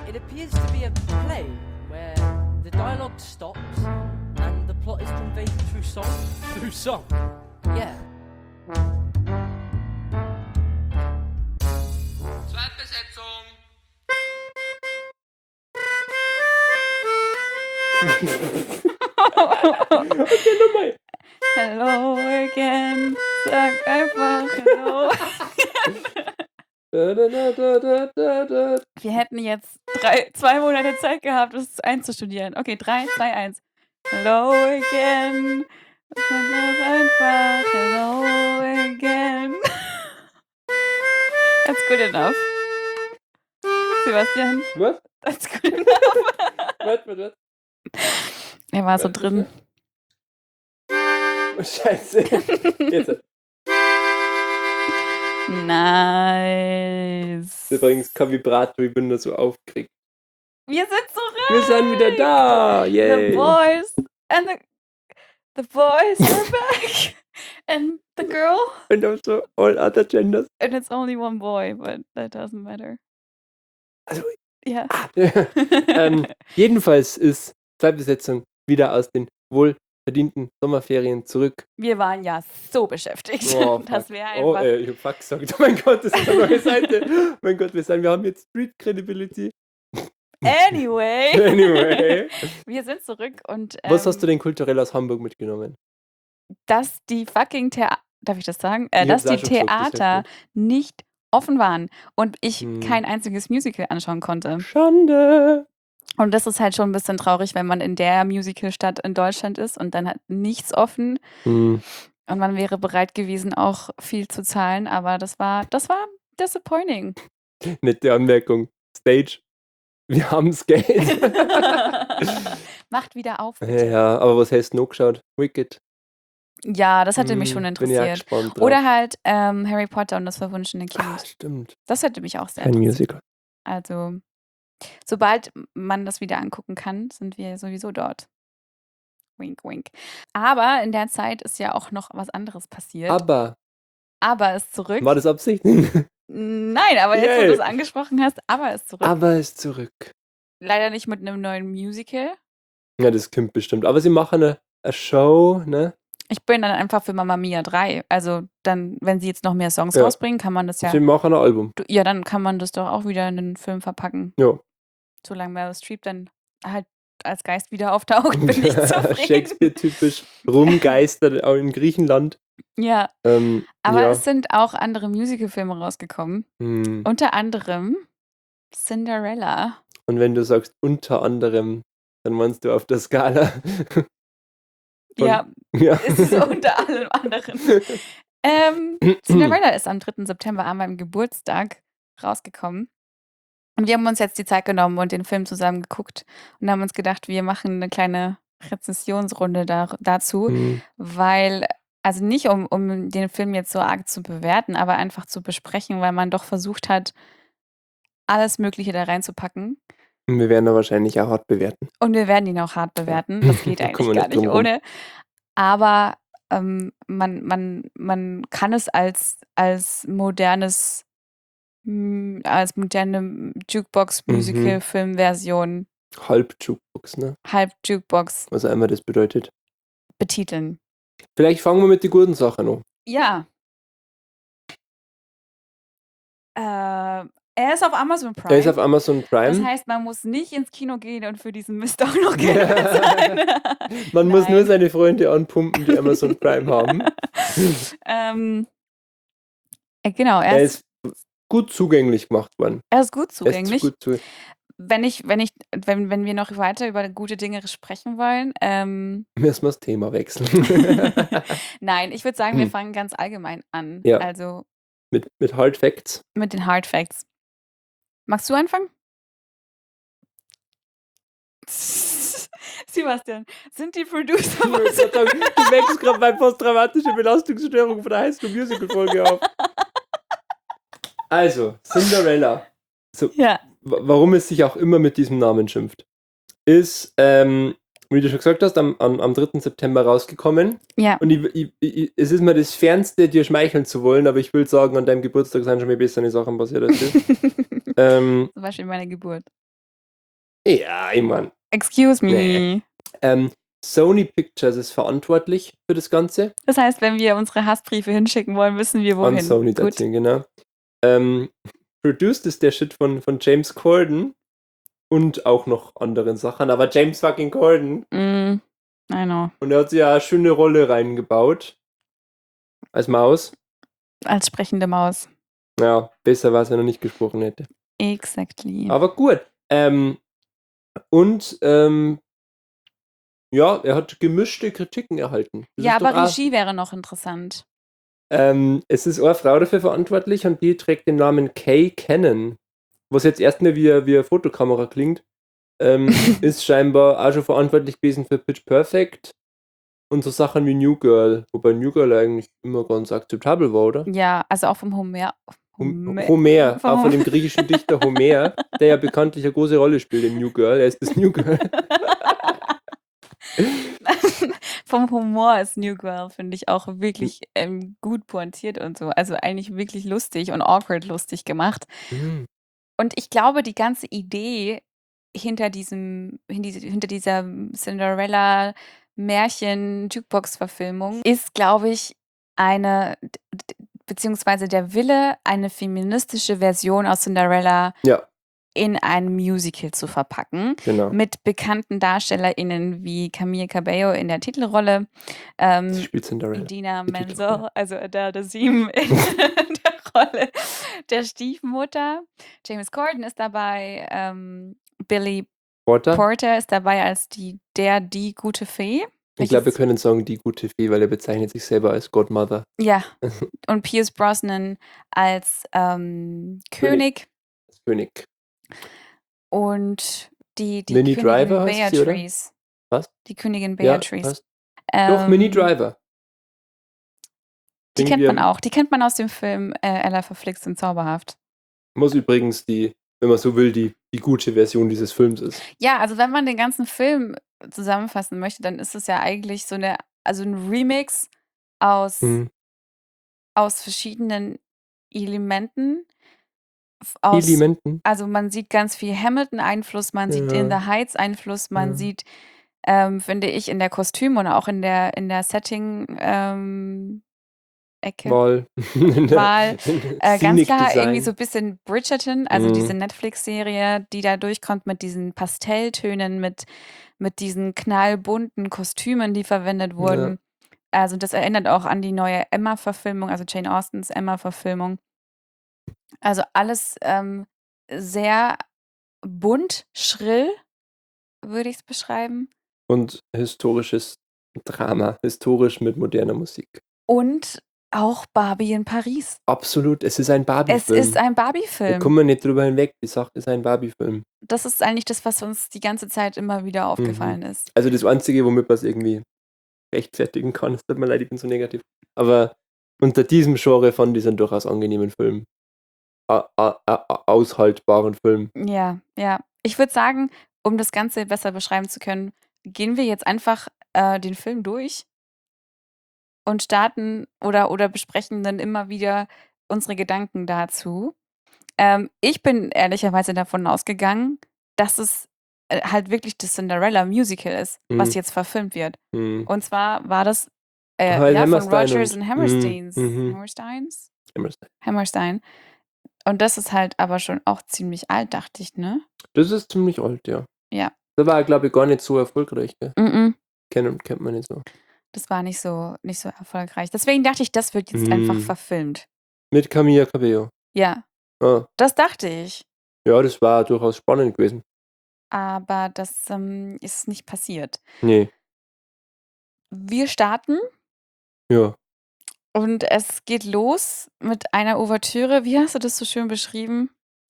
It appears to be a play where the dialogue stops and the plot is conveyed through song. Through song? Yeah. Zweitbesetzung. Okay, nochmal. Hello again. Sag einfach Hello. Wir hätten jetzt 2 Monate Zeit gehabt, das einzustudieren. Okay, 3, 2, 1. Hello again. Sag doch einfach Hello again. That's good enough. Sebastian, Was? that's good enough. Was? Er war so drin. Oh, Scheiße. Jetzt. Nice. Übrigens kein Vibrato, ich bin da so aufgeregt. Wir sind zurück. Wir sind wieder da. Yay. The boys and the boys are back. And the girl. Und also all other genders. And it's only one boy, but that doesn't matter. Also, Ja. jedenfalls ist Zweitbesetzung wieder aus den wohlverdienten Sommerferien zurück. Wir waren ja so beschäftigt, Oh, dass fuck. wir Oh, einfach. ich hab fuck gesagt. Oh mein Gott, das ist eine neue Seite. Mein Gott, wir haben jetzt Street Credibility. Anyway. Anyway. Wir sind zurück und Was hast du denn kulturell aus Hamburg mitgenommen? dass die fucking darf ich das sagen? Ich Dass hab's die auch schon gesagt, das Theater heißt nicht offen waren und ich Hm. kein einziges Musical anschauen konnte. Schande. Und das ist halt schon ein bisschen traurig, wenn man in der Musicalstadt in Deutschland ist und dann hat nichts offen Hm. und man wäre bereit gewesen, auch viel zu zahlen, aber das war disappointing. Nette Anmerkung. Stage. Wir haben's Geld. Macht wieder auf. Bitte. Ja, aber was hast du noch geschaut? Wicked. Ja, das hätte mich schon Bin ich auch interessiert. gespannt drauf. Oder halt Harry Potter und das verwunschene Ah, Kind. stimmt. Das hätte mich auch sehr Kein interessiert. Musical. Also, sobald man das wieder angucken kann, sind wir sowieso dort. Wink, wink. Aber in der Zeit ist ja auch noch was anderes passiert. Aber, Aber ist zurück. war das Absicht? Nein, aber jetzt, wo Yay. du es angesprochen hast, aber ist zurück. Aber ist zurück. Leider nicht mit einem neuen Musical. Ja, das kommt bestimmt. Aber sie machen eine Show, ne? Ich bin dann einfach für Mamma Mia 3. Also dann, wenn sie jetzt noch mehr Songs Ja. rausbringen, kann man das ja. Sie machen ein Album. Ja, dann kann man das doch auch wieder in einen Film verpacken. Ja. Solange Meryl Streep dann halt als Geist wieder auftaucht, bin ich zufrieden. Shakespeare-typisch rumgeistert, auch in Griechenland. Ja, aber ja. es sind auch andere Musicalfilme rausgekommen. Hm. Unter anderem Cinderella. Und wenn du sagst unter anderem, dann meinst du auf der Skala. Von- Ja, Ja. ist es unter allem anderen. Cinderella ist am 3. September an meinem Geburtstag rausgekommen. Und wir haben uns jetzt die Zeit genommen und den Film zusammen geguckt und haben uns gedacht, wir machen eine kleine Rezensionsrunde dazu, Hm. weil, also nicht um den Film jetzt so arg zu bewerten, aber einfach zu besprechen, weil man doch versucht hat, alles Mögliche da reinzupacken. Wir werden da wahrscheinlich auch hart bewerten. Und wir werden ihn auch hart bewerten. Das geht Da eigentlich kommen wir gar nicht nicht drum rum. ohne. Aber man kann es als moderne Jukebox-Musical-Filmversion, Halb Jukebox, ne? halb Jukebox Was auch immer das bedeutet. betiteln. Vielleicht fangen wir mit den guten Sachen an. Ja. Er ist auf Amazon Prime. Der ist auf Amazon Das Prime. heißt, man muss nicht ins Kino gehen und für diesen Mist auch noch Geld bezahlen. Man muss nur Nein. seine Freunde anpumpen, die Amazon Prime haben. Genau, Er ist gut zugänglich gemacht worden. er ist gut Er zugänglich. ist gut zu Wenn wir noch weiter über gute Dinge sprechen wollen, Müssen wir das Thema wechseln. nein, ich würde sagen, wir fangen ganz allgemein an. Ja. Also mit Hard Facts. mit den Hard Facts. Magst du anfangen? Sebastian, sind die Producer Ich wollte gerade sagen, du wächst gerade meine posttraumatische Belastungsstörung von der High School Musical Folge auf. Also, Cinderella. Ja, Warum es sich auch immer mit diesem Namen schimpft, ist, wie du schon gesagt hast, am 3. September rausgekommen. ja. Und es ist mir das Fernste, dir schmeicheln zu wollen, aber ich will sagen, an deinem Geburtstag sind schon mal bessere Sachen passiert als das. Zum Beispiel meine Geburt. Ja, ich mein. Excuse me. Nee. Sony Pictures ist verantwortlich für das Ganze. Das heißt, wenn wir unsere Hassbriefe hinschicken wollen, wissen wir wohin. An Sony Gut. dazu, genau. Produced ist der Shit von James Corden und auch noch anderen Sachen, aber James fucking Corden. I know. Und er hat sich ja eine schöne Rolle reingebaut. Als Maus. Als sprechende Maus. Ja, besser war es, wenn er nicht gesprochen hätte. Exactly. Aber gut. Ja, er hat gemischte Kritiken erhalten. Das Ja, ist doch aber auch- Regie wäre noch interessant. Es ist eine Frau dafür verantwortlich und die trägt den Namen Kay Cannon. Was jetzt erstmal wie eine Fotokamera klingt, ist scheinbar auch schon verantwortlich gewesen für Pitch Perfect und so Sachen wie New Girl. Wobei New Girl eigentlich immer ganz akzeptabel war, oder? Ja, also auch vom Homer. Homer, auch von dem griechischen Dichter Homer, der ja bekanntlich eine große Rolle spielt in New Girl. Er ist das New Girl. Vom Humor ist New Girl, finde ich, auch wirklich gut pointiert und so. Also eigentlich wirklich lustig und awkward lustig gemacht. Mhm. Und ich glaube, die ganze Idee hinter dieser Cinderella-Märchen-Jukebox-Verfilmung ist, glaube ich, beziehungsweise der Wille, eine feministische Version aus Cinderella Ja, in ein Musical zu verpacken. genau. Mit bekannten DarstellerInnen wie Camila Cabello in der Titelrolle, Sie spielt Cinderella. Idina Die Menzel, Titelrolle. also Adele Dazeem in der Rolle der Stiefmutter. James Corden ist dabei, Billy Porter? Porter ist dabei als die gute Fee. Ich glaube, wir Welches- können sagen, die gute Fee, weil er bezeichnet sich selber als Godmother. Ja, und Pierce Brosnan als König Als König. und die Minnie Königin Driver heißt sie, oder? Beatrice. Was? Die Königin Ja, Beatrice. passt. Doch, Minnie Driver. Die kennt Irgendwie man auch. Die kennt man aus dem Film Ella verflixt und zauberhaft. Was übrigens wenn man so will, die gute Version dieses Films ist. Ja, also wenn man den ganzen Film zusammenfassen möchte, dann ist es ja eigentlich so ein Remix aus Mhm. verschiedenen Elementen. Elementen. Also man sieht ganz viel Hamilton-Einfluss, man sieht Ja. In the Heights-Einfluss, man Ja. sieht, finde ich, in der Kostüm und auch in der Setting Ecke. Wahl. Wahl, ganz Scenic klar Design. irgendwie so ein bisschen Bridgerton, also Mhm. diese Netflix-Serie, die da durchkommt mit diesen Pastelltönen, mit diesen knallbunten Kostümen, die verwendet wurden. Also das erinnert auch an die neue Emma-Verfilmung, also Jane Austens Emma-Verfilmung. Also alles sehr bunt, schrill, würde ich es beschreiben. Und historisches Drama. Historisch mit moderner Musik. Und auch Barbie in Paris. Absolut. Es ist ein Es Barbie-Film. ist ein Da Barbie-Film. kommen wir nicht drüber hinweg. Die Sache ist ein Barbie-Film. Das ist eigentlich das, was uns die ganze Zeit immer wieder aufgefallen ist. Also das Einzige, womit man es irgendwie rechtfertigen kann, es tut mir leid, ich bin so negativ. Aber unter diesem Genre fand ich es einen durchaus angenehmen Film. Aushaltbaren Film. Ja, ja. Ich würde sagen, um das Ganze besser beschreiben zu können, gehen wir jetzt einfach den Film durch und starten oder besprechen dann immer wieder unsere Gedanken dazu. Ich bin ehrlicherweise davon ausgegangen, dass es halt wirklich das Cinderella-Musical ist, was jetzt verfilmt wird. Mhm. Und zwar war das Weil von Hammerstein Rodgers und- and Hammersteins. Mhm. Hammersteins? Hammerstein. Hammerstein. Und das ist halt aber schon auch ziemlich alt, dachte ich, ne? Das ist ziemlich alt, ja. Ja. Das war, glaube ich, gar nicht so erfolgreich. Gell? Mhm. Kennt man nicht so. Das war nicht so erfolgreich. Deswegen dachte ich, das wird jetzt einfach Mhm. verfilmt. Mit Camila Cabello. Ja, Ah, das dachte ich. ja, das war durchaus spannend gewesen. Aber das ist nicht passiert. Nee, Wir starten ja. und es geht los mit einer Ouvertüre. Wie hast du das so schön beschrieben?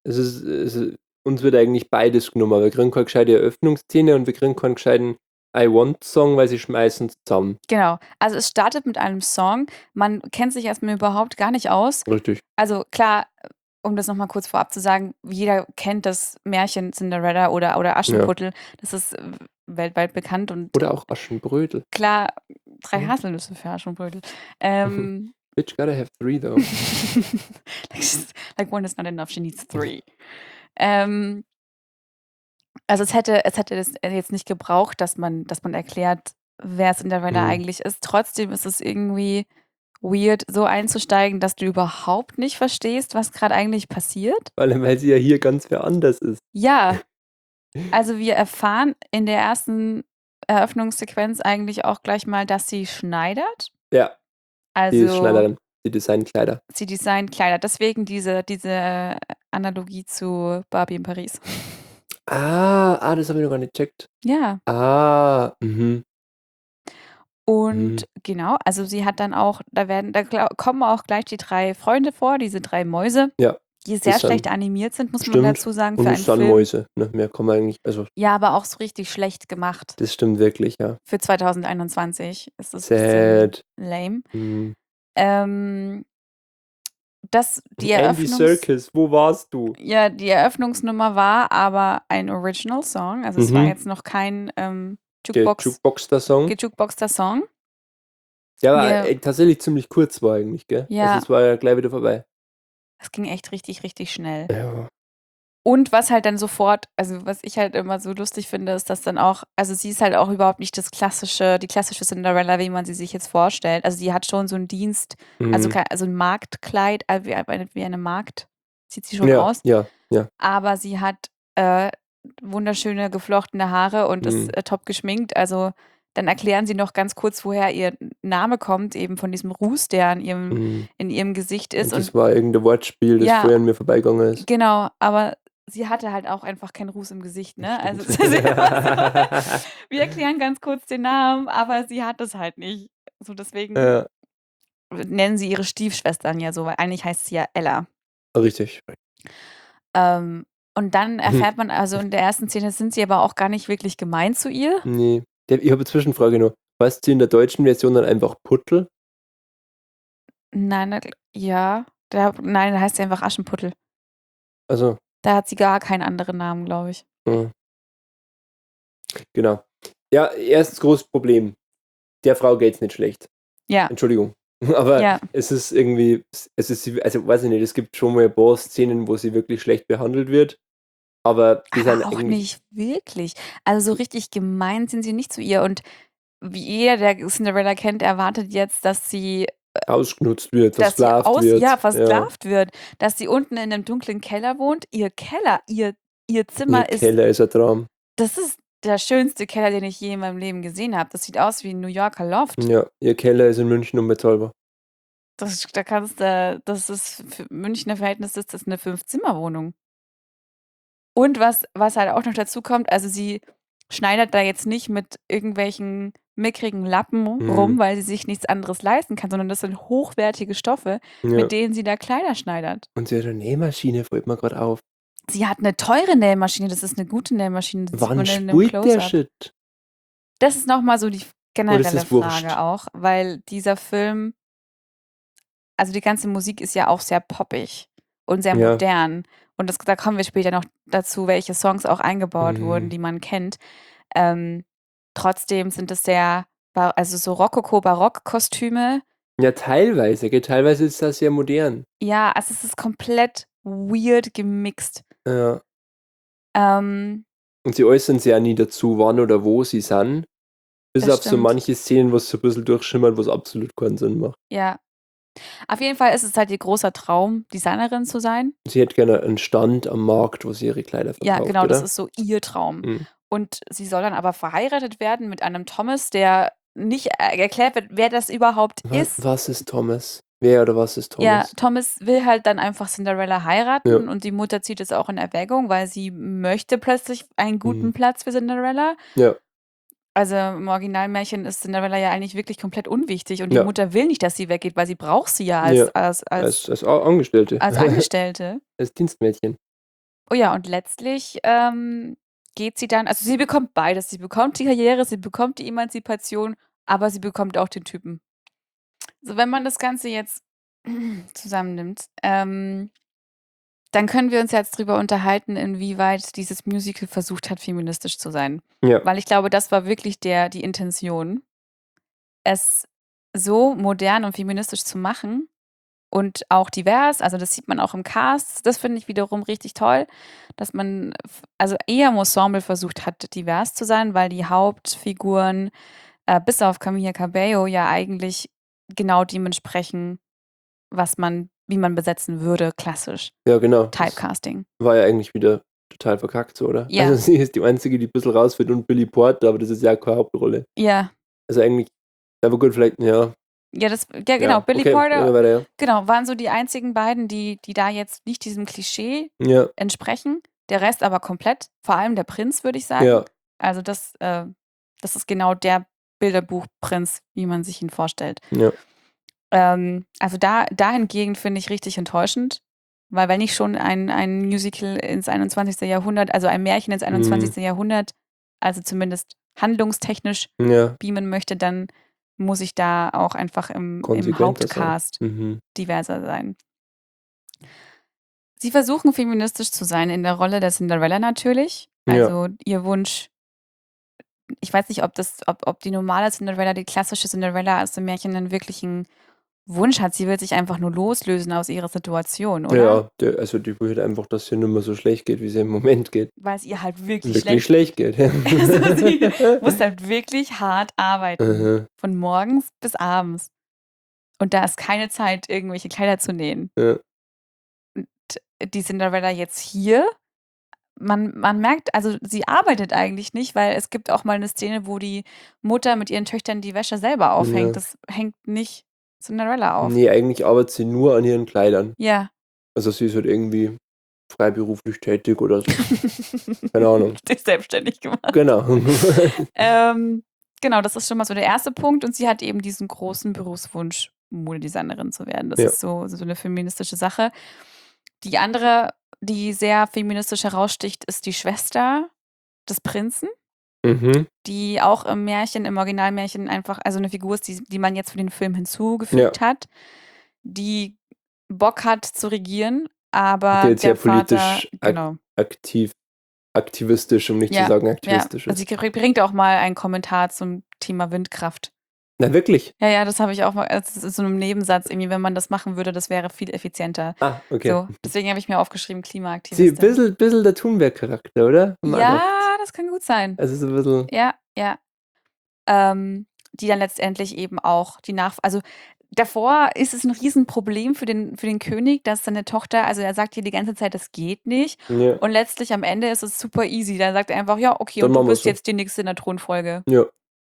Uns wird eigentlich beides genommen. Wir kriegen keine gescheite Eröffnungsszene und wir kriegen keinen gescheiten I Want Song, weil sie schmeißen zusammen. Genau. Also es startet mit einem Song. Man kennt sich erstmal überhaupt gar nicht aus. Richtig. Also klar, um das nochmal kurz vorab zu sagen, jeder kennt das Märchen Cinderella oder Aschenputtel. Das ist weltweit bekannt und Oder auch Aschenbrödel. klar, 3 Mhm. Haselnüsse für Aschenbrödel. Bitch gotta have 3 though. like one is not enough, she needs 3. Also es hätte das jetzt nicht gebraucht, dass man erklärt, wer Cinderella eigentlich ist. Trotzdem ist es irgendwie weird, so einzusteigen, dass du überhaupt nicht verstehst, was gerade eigentlich passiert. Vor allem, weil sie ja hier ganz wer anders ist. Ja, also wir erfahren in der ersten Eröffnungssequenz eigentlich auch gleich mal, dass sie schneidert. Ja, die ist Also Schneiderin. Die designt Kleider. sie designt Kleider. Deswegen diese Analogie zu Barbie in Paris. Das habe ich noch gar nicht gecheckt. Ja. Und genau, also sie hat dann auch, da kommen auch gleich die 3 Freunde vor, diese 3 Mäuse, Ja, die sehr das sind- schlecht animiert sind, muss man stimmt. dazu sagen, Und für es einen sind Film. Mäuse. Ne? Mehr kann man eigentlich, also Ja, aber auch so richtig schlecht gemacht. das stimmt wirklich, ja. Für 2021 ist das ein bisschen Sad. lame. Mhm. Die Andy Serkis, wo warst du? Ja, die Eröffnungsnummer war aber ein Original Song, also es war jetzt noch kein Der Jukebox-Song. gejukeboxter Song. Ja, aber tatsächlich ziemlich kurz war eigentlich, gell? Ja. Also es war ja gleich wieder vorbei. Es ging echt richtig, richtig schnell. Ja. Und was halt dann sofort, also was ich halt immer so lustig finde, ist, dass dann auch, also sie ist halt auch überhaupt nicht die klassische Cinderella, wie man sie sich jetzt vorstellt. Also sie hat schon so einen Dienst, also ein Marktkleid, wie eine Magd sieht sie schon aus. Ja. Aber sie hat wunderschöne geflochtene Haare und ist top geschminkt. Also dann erklären sie noch ganz kurz, woher ihr Name kommt, eben von diesem Ruß, der in ihrem Gesicht ist. Und das war irgendein Wortspiel, das vorher an mir vorbeigegangen ist. Genau, aber sie hatte halt auch einfach keinen Ruß im Gesicht, ne? Also es ist immer so, wir erklären ganz kurz den Namen, aber sie hat es halt nicht. So deswegen nennen sie ihre Stiefschwestern ja so, weil eigentlich heißt sie ja Ella. Richtig. Und dann erfährt man, also in der ersten Szene sind sie aber auch gar nicht wirklich gemein zu ihr. Nee. Ich habe eine Zwischenfrage noch. Heißt sie in der deutschen Version dann einfach Puttel? Nein, nein, da heißt sie einfach Aschenputtel. Also. Da hat sie gar keinen anderen Namen, glaube ich. Genau. Ja, erstes großes Problem. Der Frau geht's nicht schlecht. Ja. Entschuldigung. Aber es ist irgendwie, also weiß ich nicht, es gibt schon mal ein paar Szenen, wo sie wirklich schlecht behandelt wird. Aber die sind auch nicht wirklich. Also so richtig gemein sind sie nicht zu ihr. Und wie jeder, der Cinderella kennt, erwartet jetzt, dass sie ausgenutzt wird, versklavt wird. Ja, versklavt wird. Dass sie unten in einem dunklen Keller wohnt. Ihr Zimmer ist... Ihr Keller ist ein Traum. Das ist der schönste Keller, den ich je in meinem Leben gesehen habe. Das sieht aus wie ein New Yorker Loft. Ja, ihr Keller ist in München unbezahlbar. Das ist für Münchner Verhältnisse ist das eine 5-Zimmer-Wohnung. Und was halt auch noch dazu kommt, also sie schneidert da jetzt nicht mit irgendwelchen mickrigen Lappen rum, weil sie sich nichts anderes leisten kann, sondern das sind hochwertige Stoffe, mit denen sie da Kleider schneidert. Und sie hat eine Nähmaschine, fällt mir gerade auf. Sie hat eine teure Nähmaschine, das ist eine gute Nähmaschine. Das Wann spielt der Shit? Das ist nochmal so die generelle Frage auch, weil dieser Film, also die ganze Musik ist ja auch sehr poppig und sehr modern. Und da kommen wir später noch dazu, welche Songs auch eingebaut wurden, die man kennt. Trotzdem sind es so Rokoko-Barock-Kostüme. Ja, teilweise. Teilweise ist das sehr modern. Ja, also es ist komplett weird gemixt. Ja. Und sie äußern sich ja nie dazu, wann oder wo sie sind. Bis auf so manche Szenen, wo es so ein bisschen durchschimmert, wo es absolut keinen Sinn macht. Ja. Auf jeden Fall ist es halt ihr großer Traum, Designerin zu sein. Sie hätte gerne einen Stand am Markt, wo sie ihre Kleider verkauft. Ja, genau, oder? das ist so ihr Traum. Und sie soll dann aber verheiratet werden mit einem Thomas, der nicht erklärt wird, wer das überhaupt ist. Was ist Thomas? Wer oder was ist Thomas? Ja, Thomas will halt dann einfach Cinderella heiraten und die Mutter zieht es auch in Erwägung, weil sie möchte plötzlich einen guten Platz für Cinderella. Ja. Also im Originalmärchen ist Cinderella ja eigentlich wirklich komplett unwichtig und die Mutter will nicht, dass sie weggeht, weil sie braucht sie ja als Angestellte. Als Angestellte. Als Dienstmädchen. Oh ja, und letztlich geht sie dann, also sie bekommt beides. Sie bekommt die Karriere, sie bekommt die Emanzipation, aber sie bekommt auch den Typen. So, wenn man das Ganze jetzt zusammennimmt, dann können wir uns jetzt drüber unterhalten, inwieweit dieses Musical versucht hat, feministisch zu sein. Ja. Weil ich glaube, das war wirklich die Intention, es so modern und feministisch zu machen, und auch divers. Also das sieht man auch im Cast. Das finde ich wiederum richtig toll, dass man also eher im Ensemble versucht hat, divers zu sein, weil die Hauptfiguren bis auf Camila Cabello ja eigentlich genau dem entsprechen, wie man besetzen würde, klassisch. Ja, genau. Typecasting. War ja eigentlich wieder total verkackt, so, oder? Ja. Also sie ist die Einzige, die ein bisschen rausfällt und Billy Porter, aber das ist ja keine Hauptrolle. Ja. Also eigentlich, aber gut, vielleicht, ja. Ja, genau, Ja, Billy okay, Porter, weiter, ja. genau, waren so die einzigen beiden, die da jetzt nicht diesem Klischee Ja, entsprechen. Der Rest aber komplett, vor allem der Prinz, würde ich sagen. ja, Also das ist genau der Bilderbuchprinz, wie man sich ihn vorstellt. ja. Also dahingegen finde ich richtig enttäuschend, weil wenn ich schon ein Musical ins 21. Jahrhundert, also ein Märchen ins 21. Jahrhundert, also zumindest handlungstechnisch Ja, beamen möchte, dann muss ich da auch einfach im konsequenter sein. Hauptcast Mhm. diverser sein. Sie versuchen feministisch zu sein in der Rolle der Cinderella natürlich. Ja. Also ihr Wunsch, ich weiß nicht, ob die normale Cinderella, die klassische Cinderella aus dem Märchen einen wirklichen Wunsch hat. Sie will sich einfach nur loslösen aus ihrer Situation, oder? Ja, also die will halt einfach, dass es ihr nicht mehr so schlecht geht, wie es im Moment geht. Weil es ihr halt wirklich Wirklich schlecht geht. Ja. Also sie muss halt wirklich hart arbeiten. Aha. Von morgens bis abends. Und da ist keine Zeit, irgendwelche Kleider zu nähen. Ja. Und die Cinderella jetzt hier, man merkt, also sie arbeitet eigentlich nicht, weil es gibt auch mal eine Szene, wo die Mutter mit ihren Töchtern die Wäsche selber aufhängt. Ja. Das hängt nicht Cinderella auf. Nee, eigentlich arbeitet sie nur an ihren Kleidern. Ja. Also sie ist halt irgendwie freiberuflich tätig oder so. Keine Ahnung. Die ist selbstständig gemacht. Genau. Genau, das ist schon mal so der erste Punkt. Und sie hat eben diesen großen Berufswunsch, Modedesignerin zu werden. Das Ja. ist so eine feministische Sache. Die andere, die sehr feministisch heraussticht, ist die Schwester des Prinzen, Mhm. die auch im Originalmärchen einfach, also eine Figur ist, die man jetzt für den Film hinzugefügt hat, die Bock hat zu regieren, aber Die jetzt der sehr politisch Vater, genau. aktivistisch, um nicht zu sagen aktivistisch Ja, also ist. sie bringt auch mal einen Kommentar zum Thema Windkraft. Na, wirklich? Ja, das habe ich auch mal, das ist so einem Nebensatz, irgendwie, wenn man das machen würde, das wäre viel effizienter. Ah, okay. So, deswegen habe ich mir aufgeschrieben, Sie Klimaaktivistin. ein bisschen der Thunberg-Charakter, oder? Ja, das kann gut sein. Also so ein bisschen. Ja. Die dann letztendlich eben auch also davor ist es ein Riesenproblem für den König, dass seine Tochter, also er sagt ihr die ganze Zeit, das geht nicht. Ja. Und letztlich am Ende ist es super easy. Da sagt er einfach, ja, okay, Dann und du machen wir's bist so. jetzt die nächste in der Thronfolge. Ja.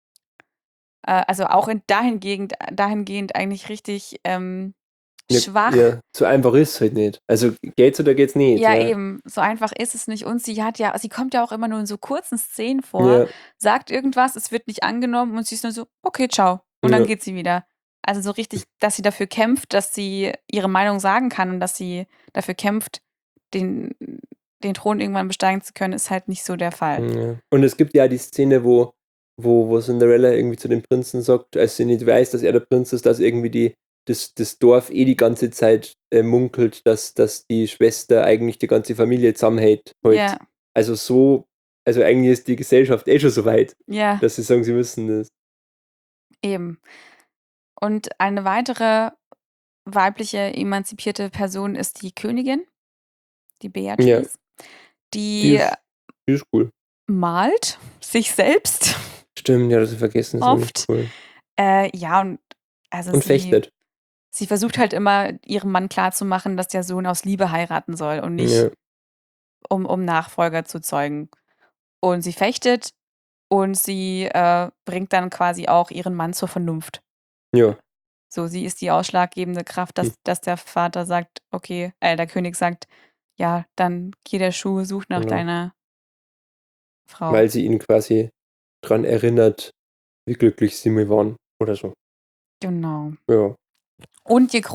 Also auch dahingehend eigentlich richtig schwach. Ja, so einfach ist es halt nicht. Also geht's oder geht's nicht? Ja, eben. So einfach ist es nicht. Und sie kommt ja auch immer nur in so kurzen Szenen vor, Ja. sagt irgendwas, es wird nicht angenommen und sie ist nur so, okay, ciao. Und dann geht sie wieder. Also so richtig, dass sie dafür kämpft, dass sie ihre Meinung sagen kann und dass sie dafür kämpft, den Thron irgendwann besteigen zu können, ist halt nicht so der Fall. Ja. Und es gibt ja die Szene, wo Cinderella irgendwie zu dem Prinzen sagt, als sie nicht weiß, dass er der Prinz ist, dass irgendwie das Dorf die ganze Zeit munkelt, dass die Schwester eigentlich die ganze Familie zusammenhält. Ja. Also eigentlich ist die Gesellschaft schon so weit, Ja, dass sie sagen, sie müssen das. eben. Und eine weitere weibliche emanzipierte Person ist die Königin, die Beatrice, Die die ist cool. malt sich selbst. Stimmt, ja, das ist vergessen. Das ist Oft. cool. Ja, und also Und fechtet. sie versucht halt immer, ihrem Mann klarzumachen, dass der Sohn aus Liebe heiraten soll und nicht, Ja. um Nachfolger zu zeugen. Und sie fechtet und sie bringt dann quasi auch ihren Mann zur Vernunft. Ja. So, sie ist die ausschlaggebende Kraft, dass der Vater sagt, okay, der König sagt, ja, dann geh der Schuh, such nach Genau. deiner Frau. Weil sie ihn quasi dran erinnert, wie glücklich sie mal waren. Oder so. Genau. Ja. Und ihre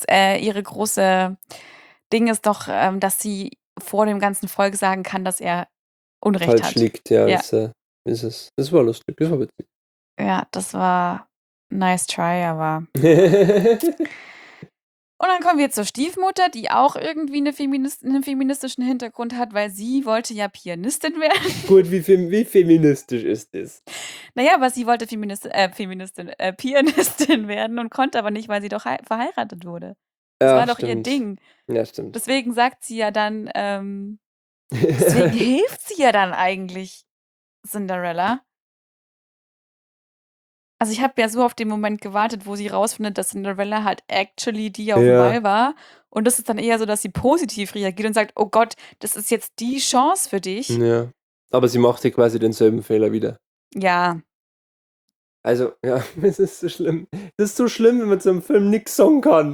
große Ding ist doch, dass sie vor dem ganzen Volk sagen kann, dass er Unrecht Falsch hat. liegt, ja. Ja. Ist es. Das war lustig, das war witzig. Ja, das war nice try, aber. Und dann kommen wir zur Stiefmutter, die auch irgendwie einen feministischen Hintergrund hat, weil sie wollte ja Pianistin werden. Gut, wie feministisch ist das? Naja, aber sie wollte Pianistin werden und konnte aber nicht, weil sie doch verheiratet wurde. Das Ja, war doch ihr stimmt. Ding. Ja, stimmt. Deswegen sagt sie ja dann, deswegen hilft sie ja dann eigentlich Cinderella. Also ich habe ja so auf den Moment gewartet, wo sie rausfindet, dass Cinderella halt actually die auf dem Ja. Ball war. Und das ist dann eher so, dass sie positiv reagiert und sagt, oh Gott, das ist jetzt die Chance für dich. Ja. Aber sie machte quasi denselben Fehler wieder. Ja, Also, ja, es ist so schlimm. Das ist so schlimm, wenn man zu einem Film nichts sagen kann.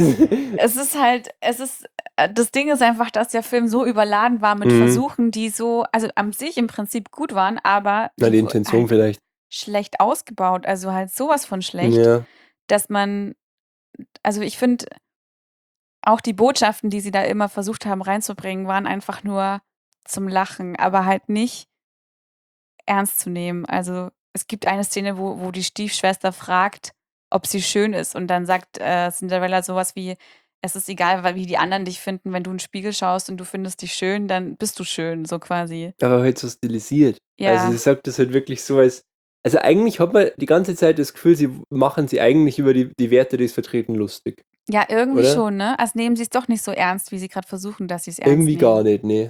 das Ding ist einfach, dass der Film so überladen war mit Mhm. Versuchen, die so, also an sich im Prinzip gut waren, aber Na, die die Intention halt vielleicht. schlecht ausgebaut, also halt sowas von schlecht, Ja. dass man, also ich finde, auch die Botschaften, die sie da immer versucht haben reinzubringen, waren einfach nur zum Lachen, aber halt nicht ernst zu nehmen. Also es gibt eine Szene, wo die Stiefschwester fragt, ob sie schön ist und dann sagt Cinderella sowas wie, es ist egal, wie die anderen dich finden, wenn du in den Spiegel schaust und du findest dich schön, dann bist du schön, so quasi. Aber halt so stilisiert. Also Ja, sie sagt das halt wirklich so als. Also eigentlich hat man die ganze Zeit das Gefühl, sie machen sie eigentlich über die Werte, die es vertreten, lustig. ja, irgendwie Oder? schon, ne? Also nehmen sie es doch nicht so ernst, wie sie gerade versuchen, dass sie es ernst Irgendwie nehmen. gar nicht, nee.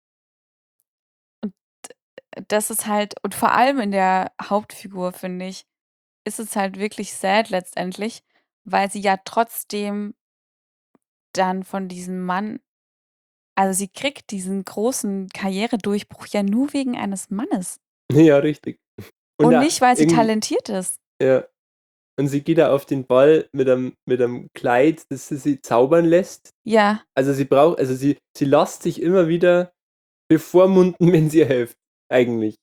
Das ist halt, und vor allem in der Hauptfigur, finde ich, ist es halt wirklich sad letztendlich, weil sie ja trotzdem dann von diesem Mann, also sie kriegt diesen großen Karrieredurchbruch ja nur wegen eines Mannes. Ja, richtig. Und da nicht, weil sie irgendwie- talentiert ist. Ja. Und sie geht da auf den Ball mit einem Kleid, das sie zaubern lässt. Ja, Also sie lässt sich immer wieder bevormunden, wenn sie ihr hilft. Eigentlich.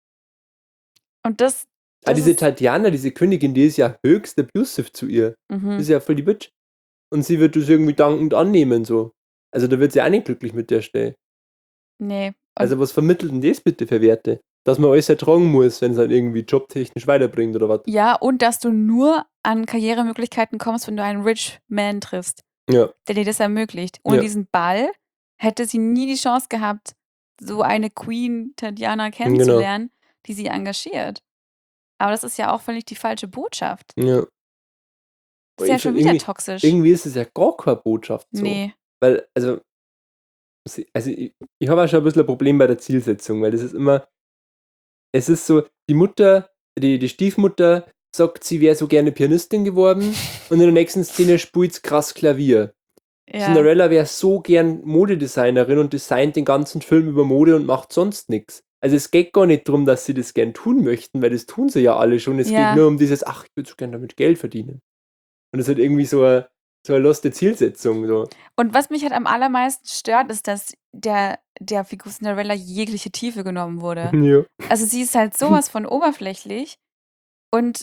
und das Diese ist, Tatjana, diese Königin, die ist ja höchst abusive zu ihr. Das mhm, ist ja voll die Bitch. Und sie wird das irgendwie dankend annehmen, so. Also da wird sie auch nicht glücklich mit der Stelle. nee. Und Also was vermittelt denn das bitte für Werte? Dass man alles ertragen muss, wenn es dann irgendwie jobtechnisch weiterbringt oder was? ja, und dass du nur an Karrieremöglichkeiten kommst, wenn du einen Rich Man triffst, Ja. der dir das ermöglicht. Ohne Ja. diesen Ball hätte sie nie die Chance gehabt, so eine Queen Tatjana kennenzulernen, die sie engagiert. Aber das ist ja auch völlig die falsche Botschaft. Ja. Das ist ja Ich schon find wieder irgendwie- toxisch. Irgendwie ist es ja gar keine Botschaft so. Nee. Weil, also ich habe auch schon ein bisschen ein Problem bei der Zielsetzung, weil das ist immer, es ist so, die Mutter, die Stiefmutter sagt, sie wäre so gerne Pianistin geworden und in der nächsten Szene spielt sie krass Klavier. Ja. Cinderella wäre so gern Modedesignerin und designt den ganzen Film über Mode und macht sonst nichts. Also es geht gar nicht darum, dass sie das gern tun möchten, weil das tun sie ja alle schon. Es Ja. geht nur um dieses, ach, ich würde so gern damit Geld verdienen. Und das ist halt irgendwie so eine loste Zielsetzung. So. Und was mich halt am allermeisten stört, ist, dass der Figur Cinderella jegliche Tiefe genommen wurde. Ja. Also sie ist halt sowas von oberflächlich und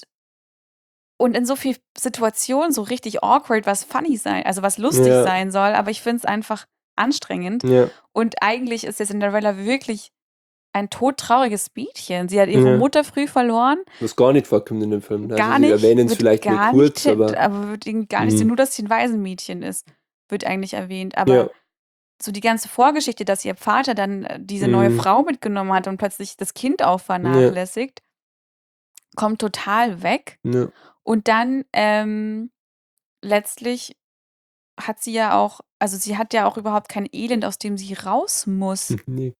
in so viel Situationen so richtig awkward, was funny sein, also was lustig Ja. sein soll, aber ich finde es einfach anstrengend. Ja. Und eigentlich ist der Cinderella wirklich ein todtrauriges Mädchen. Sie hat ihre Ja. Mutter früh verloren. Was gar nicht vorkommt in dem Film. Also Gar sie nicht. erwähnen es wird vielleicht nur gar kurz, nicht, aber wird ihnen gar nicht, Mhm. nur dass sie ein Waisenmädchen ist, wird eigentlich erwähnt. Aber ja. so die ganze Vorgeschichte, dass ihr Vater dann diese neue Mhm. Frau mitgenommen hat und plötzlich das Kind auch vernachlässigt, kommt total weg. Ja. Und dann letztlich hat sie ja auch, also sie hat ja auch überhaupt kein Elend, aus dem sie raus muss. Nee.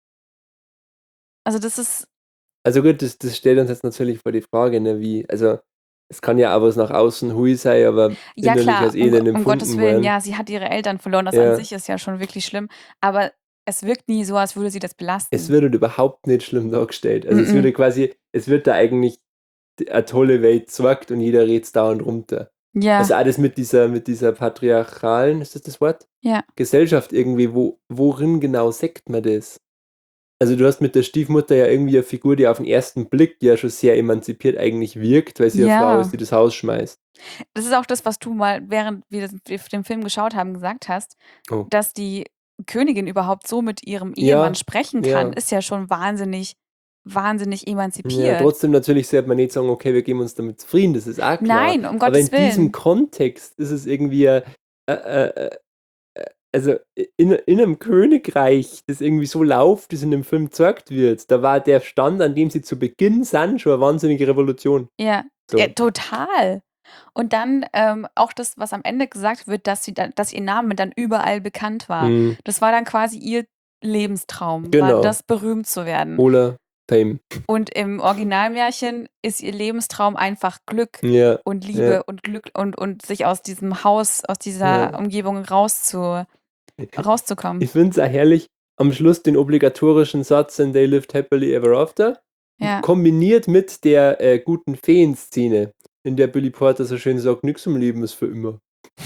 Also das ist, Also gut, das stellt uns jetzt natürlich vor die Frage, ne, wie, also es kann ja auch was nach außen hui sein, aber ja innerlich klar, als Elend um Gottes empfunden Willen, werden. ja, sie hat ihre Eltern verloren, das Ja. an sich ist ja schon wirklich schlimm, aber es wirkt nie so, als würde sie das belasten. Es wird halt überhaupt nicht schlimm dargestellt. Also es Mhm. wird ja quasi, es wird da eigentlich eine tolle Welt gezeigt und jeder redet dauernd runter. Ja, Also alles mit dieser patriarchalen, ist das Wort? ja, Gesellschaft irgendwie, worin genau sagt man das? Also du hast mit der Stiefmutter ja irgendwie eine Figur, die auf den ersten Blick ja schon sehr emanzipiert eigentlich wirkt, weil sie eine Ja. Frau ist, die das Haus schmeißt. das ist auch das, was du mal, während wir den Film geschaut haben, gesagt hast, Oh. dass die Königin überhaupt so mit ihrem Ja, Ehemann sprechen kann, ja. ist ja schon wahnsinnig Ja, emanzipiert. trotzdem natürlich sollte man nicht sagen, okay, wir geben uns damit zufrieden, das ist auch klar. Nein, um Aber Gottes in diesem Willen. Kontext ist es irgendwie, also in einem Königreich, das irgendwie so läuft, das in dem Film gezeigt wird, da war der Stand, an dem sie zu Beginn sind, schon eine wahnsinnige Revolution. Ja, So. ja, total. Und dann auch das, was am Ende gesagt wird, dass ihr Name dann überall bekannt war. Mhm. Das war dann quasi ihr Lebenstraum, war Genau. das, berühmt zu werden. Oder Fame. Und im Originalmärchen ist ihr Lebenstraum einfach Glück Ja. und Liebe Ja. und Glück und sich aus diesem Haus, aus dieser Ja. Umgebung rauszukommen. Ich finde es auch herrlich, am Schluss den obligatorischen Satz "And they lived happily ever after", Ja. kombiniert mit der guten Feen-Szene, in der Billy Porter so schön sagt, nix im Leben ist für immer.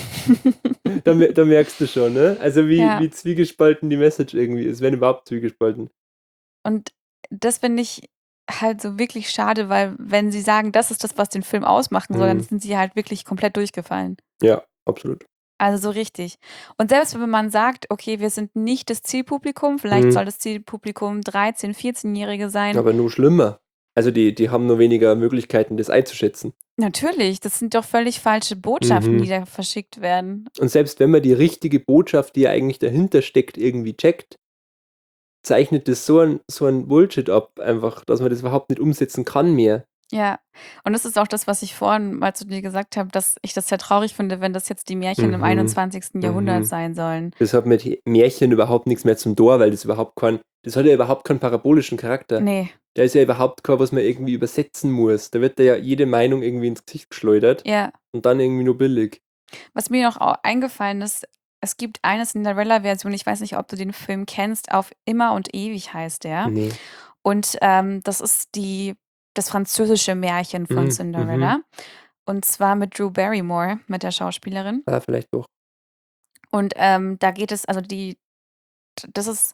Da merkst du schon, ne? Also Ja. wie zwiegespalten die Message irgendwie ist, wenn überhaupt zwiegespalten. Und das finde ich halt so wirklich schade, weil wenn sie sagen, das ist das, was den Film ausmachen soll, dann Mhm. sind sie halt wirklich komplett durchgefallen. Ja, absolut. Also so richtig. Und selbst wenn man sagt, okay, wir sind nicht das Zielpublikum, vielleicht Mhm. soll das Zielpublikum 13-, 14-Jährige sein. Aber nur schlimmer. Also die haben nur weniger Möglichkeiten, das einzuschätzen. Natürlich, das sind doch völlig falsche Botschaften, Mhm. die da verschickt werden. Und selbst wenn man die richtige Botschaft, die ja eigentlich dahinter steckt, irgendwie checkt, zeichnet das so ein Bullshit ab, einfach, dass man das überhaupt nicht umsetzen kann mehr. Ja, und das ist auch das, was ich vorhin mal zu dir gesagt habe, dass ich das sehr traurig finde, wenn das jetzt die Märchen im Mhm. 21. Jahrhundert Mhm. sein sollen. Das hat mit Märchen überhaupt nichts mehr zum Tor, weil das hat ja überhaupt keinen parabolischen Charakter. Nee, Da ist ja überhaupt kein, was man irgendwie übersetzen muss. Da wird ja jede Meinung irgendwie ins Gesicht geschleudert ja. und dann irgendwie nur billig. Was mir noch eingefallen ist, es gibt eine Cinderella-Version, ich weiß nicht, ob du den Film kennst, auf Immer und Ewig heißt der. Nee. Und das ist das französische Märchen von Mhm, Cinderella. Und zwar mit Drew Barrymore, mit der Schauspielerin. Vielleicht doch. Und da geht es, also das ist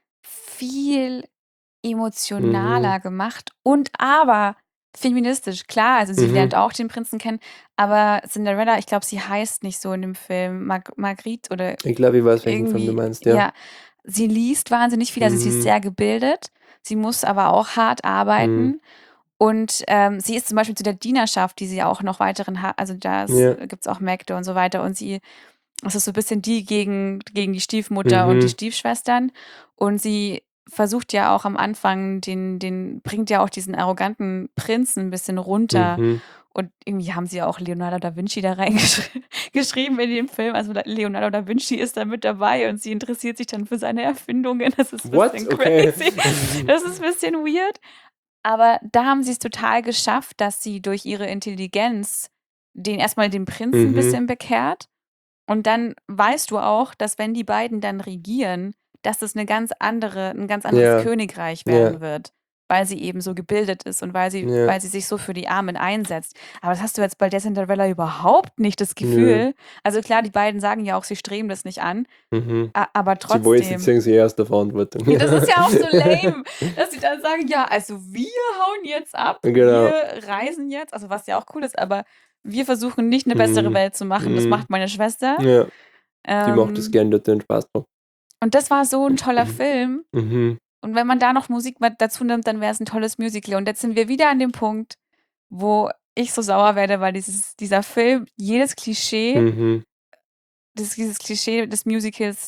viel emotionaler gemacht und aber feministisch, klar. Also sie Mhm. lernt auch den Prinzen kennen, aber Cinderella, ich glaube, sie heißt nicht so in dem Film, Marguerite oder Ich glaube, ich weiß, welchen Film du irgendwie, meinst, ja. ja. Sie liest wahnsinnig viel, also sie ist Mhm. sehr gebildet, sie muss aber auch hart arbeiten. Und sie ist zum Beispiel zu der Dienerschaft, die sie auch noch weiteren hat, also da Ja. gibt es auch Mägde und so weiter. Und das ist so ein bisschen die gegen die Stiefmutter und die Mhm. Stiefschwestern. Und sie versucht ja auch am Anfang, bringt ja auch diesen arroganten Prinzen ein bisschen runter. Mhm. Und irgendwie haben sie auch Leonardo da Vinci da reingeschrieben in den Film. Also Leonardo da Vinci ist da mit dabei und sie interessiert sich dann für seine Erfindungen. Das ist ein bisschen Okay. crazy. Das ist ein bisschen weird. Aber da haben sie es total geschafft, dass sie durch ihre Intelligenz erstmal den Prinzen ein Mhm. bisschen bekehrt. Und dann weißt du auch, dass wenn die beiden dann regieren, dass es ein ganz anderes Ja. Königreich Ja. werden wird, weil sie eben so gebildet ist und weil sie Ja. sich so für die Armen einsetzt. Aber das hast du jetzt bei der Cinderella überhaupt nicht das Gefühl. Also klar, die beiden sagen ja auch, sie streben das nicht an, Mhm. aber Sie wollen, sie trotzdem. ziehen sie aus der Verantwortung. Ja, das ist ja auch so lame, dass sie dann sagen, ja, also wir hauen jetzt ab, Genau. wir reisen jetzt, also was ja auch cool ist, aber wir versuchen nicht eine bessere Mhm. Welt zu machen, das Mhm. macht meine Schwester. Ja, die macht es Ähm, gern, dort den Spaß drauf. und das war so ein toller Film. Mhm. Und wenn man da noch Musik mit dazu nimmt, dann wäre es ein tolles Musical. Und jetzt sind wir wieder an dem Punkt, wo ich so sauer werde, weil dieser Film jedes Klischee, Mhm. dieses Klischee des Musicals,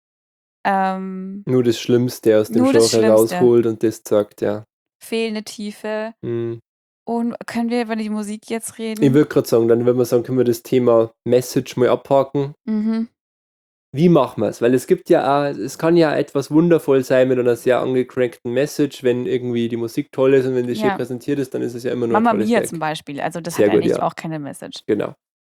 Nur das Schlimmste aus dem Nur das Genre Schlimmste. rausholt und das sagt, ja. fehlende Tiefe. Mhm. Und können wir über die Musik jetzt reden? Ich würde gerade sagen, dann würde man sagen, können wir das Thema Message mal abhaken. Mhm. Wie machen wir es? Weil es kann ja etwas wundervoll sein mit einer sehr angecrankten Message, wenn irgendwie die Musik toll ist und wenn das schön Ja. präsentiert ist, dann ist es ja immer nur Mama ein tolles Mia Werk. zum Beispiel, also das Sehr hat gut, eigentlich ja. auch keine Message. Genau.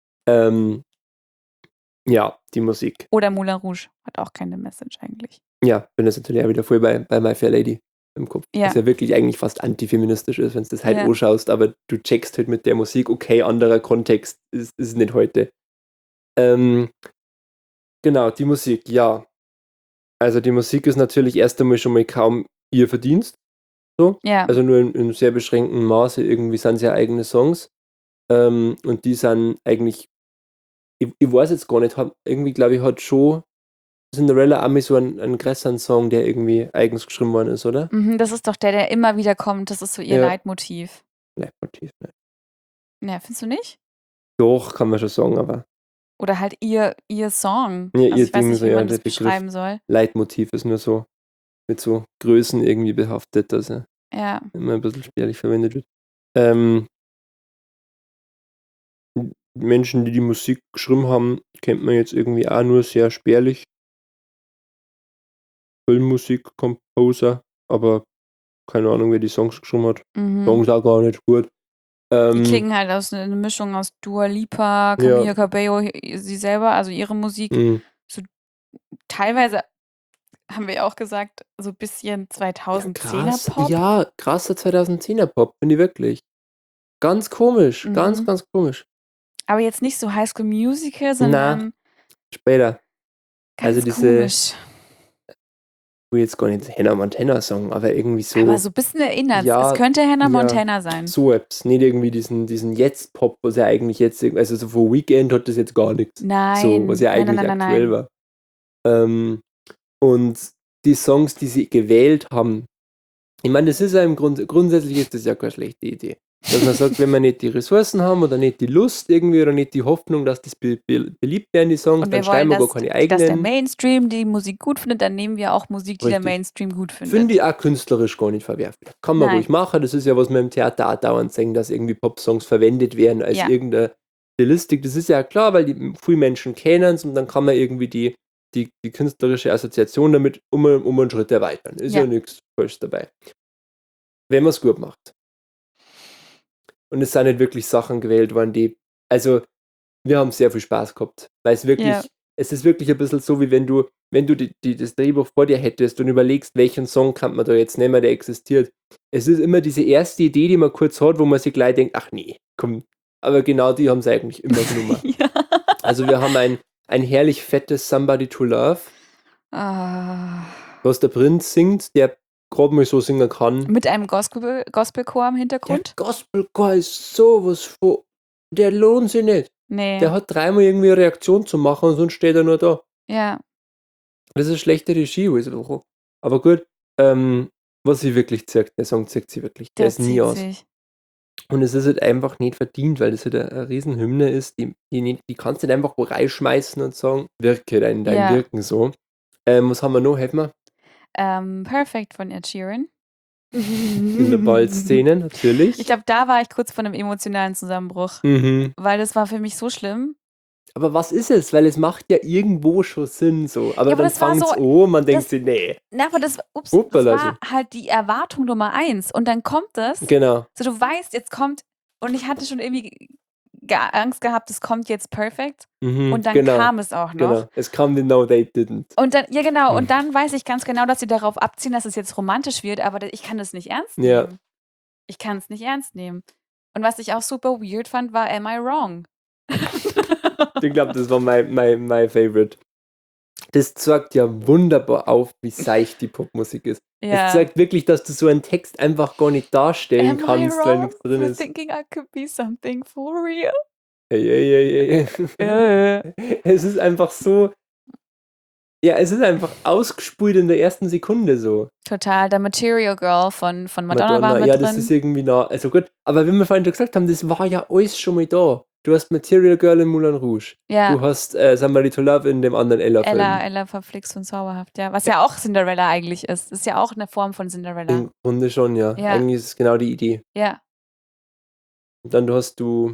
Ja, die Musik. Oder Moulin Rouge hat auch keine Message eigentlich. Ja, bin das natürlich auch wieder voll bei My Fair Lady im Kopf. Ja. Was ja wirklich eigentlich fast antifeministisch ist, wenn du das halt Ja. anschaust, aber du checkst halt mit der Musik, okay, anderer Kontext ist nicht heute. Genau, die Musik, ja. Also die Musik ist natürlich erst einmal schon mal kaum ihr Verdienst. So. Ja. Also nur in sehr beschränktem Maße irgendwie sind es ja eigene Songs. Und die sind eigentlich, ich weiß jetzt gar nicht, irgendwie glaube ich, hat schon Cinderella auch mal so einen größeren Song, der irgendwie eigens geschrieben worden ist, oder? Mhm, das ist doch der immer wieder kommt. Das ist so ihr Ja. Leitmotiv. Leitmotiv, ne? Ja, findest du nicht? Doch, kann man schon sagen, aber Oder halt ihr Song. Ja, Also ihr ich weiß Ding nicht, so, wie ja, man der das Begriff. beschreiben soll. Leitmotiv ist nur so mit so Größen irgendwie behaftet, dass er Ja. immer ein bisschen spärlich verwendet wird. Menschen, die die Musik geschrieben haben, kennt man jetzt irgendwie auch nur sehr spärlich. Filmmusik-Composer, aber keine Ahnung, wer die Songs geschrieben hat. Songs auch gar nicht gut. Die klingen halt aus eine Mischung aus Dua Lipa, Camila Cabello, sie selber, also ihre Musik. So teilweise haben wir ja auch gesagt, so ein bisschen 2010er Pop. Ja, krasser 2010er Pop, finde ich wirklich. Ganz komisch, ganz komisch. Aber jetzt nicht so High School Musical, sondern später. Ganz also diese, komisch. ich will jetzt gar nicht Hannah Montana sagen, aber irgendwie so. Aber so ein bisschen erinnert. Ja, es könnte Hannah Montana sein. So etwas. Nicht irgendwie diesen Jetzt-Pop, was ja eigentlich jetzt, also so von Weekend hat das jetzt gar nichts. Nein. So, was ja eigentlich aktuell war. Und die Songs, die sie gewählt haben, ich meine, das ist ja grundsätzlich ist das ja keine schlechte Idee. Dass man sagt, wenn wir nicht die Ressourcen haben oder nicht die Lust irgendwie oder nicht die Hoffnung, dass das beliebt werden, die Songs, dann schreiben wir gar keine eigenen. Dass der Mainstream die Musik gut findet, dann nehmen wir auch Musik, die der Mainstream gut findet. Finde ich auch künstlerisch gar nicht verwerflich. Kann man ruhig machen. Das ist ja, was wir im Theater auch dauernd sehen, dass irgendwie Popsongs verwendet werden als irgendeine Stilistik. Das ist ja klar, weil die viele Menschen kennen es und dann kann man irgendwie die künstlerische Assoziation damit um einen Schritt erweitern. Ist ja nichts falsch dabei. Wenn man es gut macht. Und es sind nicht wirklich Sachen gewählt worden, also wir haben sehr viel Spaß gehabt, weil es wirklich, es ist wirklich ein bisschen so, wie wenn du das Drehbuch vor dir hättest und überlegst, welchen Song kann man da jetzt nehmen, der existiert. Es ist immer diese erste Idee, die man kurz hat, wo man sich gleich denkt, ach nee, komm, aber genau die haben es eigentlich immer genommen. Also wir haben ein herrlich fettes Somebody to Love, was der Prinz singt, der gerade mal so singen kann. Mit einem Gospelchor im Hintergrund? Der Gospelchor ist sowas von, der lohnt sich nicht. Nee. Der hat dreimal irgendwie eine Reaktion zu machen und sonst steht er nur da. Ja. Das ist schlechte Regie. Aber gut, was sie wirklich zeigt, der Song zeigt sie wirklich. Der ist nie aus. Und es ist halt einfach nicht verdient, weil das halt eine Riesenhymne ist, die kannst du nicht einfach wo reinschmeißen und sagen, wirke dein Wirken so. Was haben wir noch? Helfen wir? Perfect von Ed Sheeran. In der Ballszene, natürlich. Ich glaube, da war ich kurz vor einem emotionalen Zusammenbruch. Weil das war für mich so schlimm. Aber was ist es? Weil es macht ja irgendwo schon Sinn so. Aber dann fängt es an, man denkt sich, nee. Na, aber das war halt die Erwartung Nummer 1. Und dann kommt das. Genau. So, du weißt, jetzt kommt, und ich hatte schon irgendwie Angst gehabt, es kommt jetzt perfekt. Und dann kam es auch noch. Genau, es kam No They Didn't. Und dann, und dann weiß ich ganz genau, dass sie darauf abziehen, dass es jetzt romantisch wird, aber ich kann das nicht ernst nehmen. Ja. Ich kann es nicht ernst nehmen. Und was ich auch super weird fand, war Am I Wrong? Ich glaube, das war my favorite. Das zeigt ja wunderbar auf, wie seicht die Popmusik ist. Es zeigt wirklich, dass du so einen Text einfach gar nicht darstellen kannst, weil nichts drin ist. Thinking I could be something for real. Hey. Es ist einfach so. Ja, es ist einfach ausgespult in der ersten Sekunde so. Total. Der Material Girl von Madonna war mit drin. Das ist irgendwie nah. Also gut, aber wie wir vorhin schon gesagt haben, das war ja alles schon mal da. Du hast Material Girl in Moulin Rouge. Ja. Du hast Somebody to Love in dem anderen Ella-Film. Ella verflixt und zauberhaft, ja. Was ja auch Cinderella eigentlich ist. Das ist ja auch eine Form von Cinderella. Im Grunde schon, ja. Eigentlich ist es genau die Idee. Ja. Und dann hast du